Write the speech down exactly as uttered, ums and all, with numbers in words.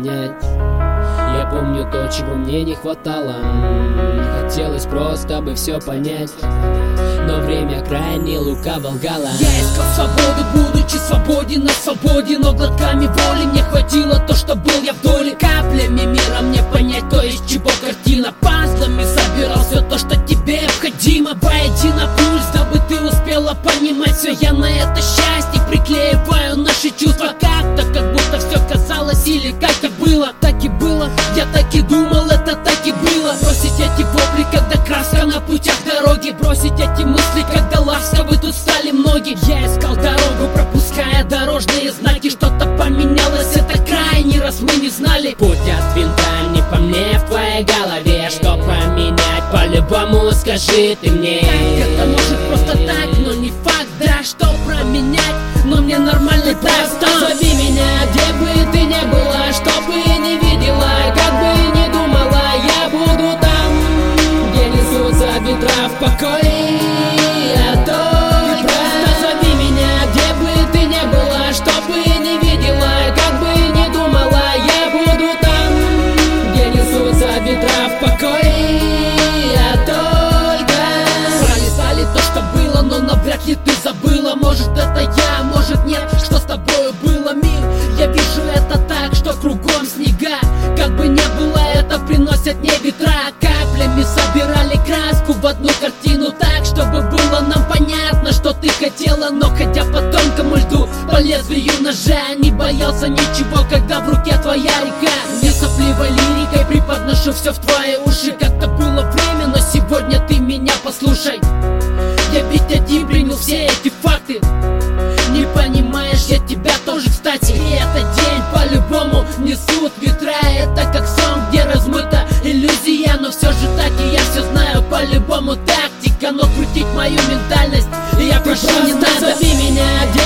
понять. Я помню то, чего мне не хватало. Хотелось просто бы все понять, но время крайне лукаво лгало. Я искал свободу, будучи свободен на свободе, но глотками воли мне хватило то, что был я в доле. Каплями мира мне понять, то есть чего картина. Пазлами собирал все то, что тебе необходимо. Воедино пульс, дабы ты успела понимать все. Я на это счастье приклеиваю наши чувства. Как-то, как будто все казалось или как и было. Так и было, я так и думал, это так и было. Бросить эти вопли, когда краска на путях дороги. Бросить эти мысли, когда ласковы тут стали многие. Я искал дорогу, пропуская дорожные знаки. Что-то поменялось, это крайний раз мы не знали. Путь от винта не по мне в твоей голове. Что поменять, по-любому скажи ты мне. Так, это может просто так, но не факт, да. Что променять, но мне нормально так. Зови меня, где бы ты не была, что бы не видела, как бы не думала. Я буду там, где несутся ветра в покое. Я только зови меня, где бы ты не была, что бы не видела, как бы не думала. Я буду там, где несутся ветра в покое. Я только пролистали то, что было, но навряд ли ты забыла. Может это я, может нет, что с тобою было, мир. Я вижу это так, что кругом снега. Как бы не было, это приносят мне ветра. Каплями собирали краску в одну картину, так, чтобы было нам понятно, что ты хотела. Но ходя по тонкому льду, по лезвию ножа, не боялся ничего, когда в руке твоя река. Не сопливой лирикой преподношу все в твои уши. Как-то было время, но сегодня ты меня послушай. Я ведь один принял все эти факты. Не понимаешь, я тебя тоже, кстати. И этот день по-любому несут ветра. Это как сон, где размыта иллюзия, но все же так, и я все знаю по-любому. Тактика, но крутить мою ментальность я прошу, не надо. Зови меня,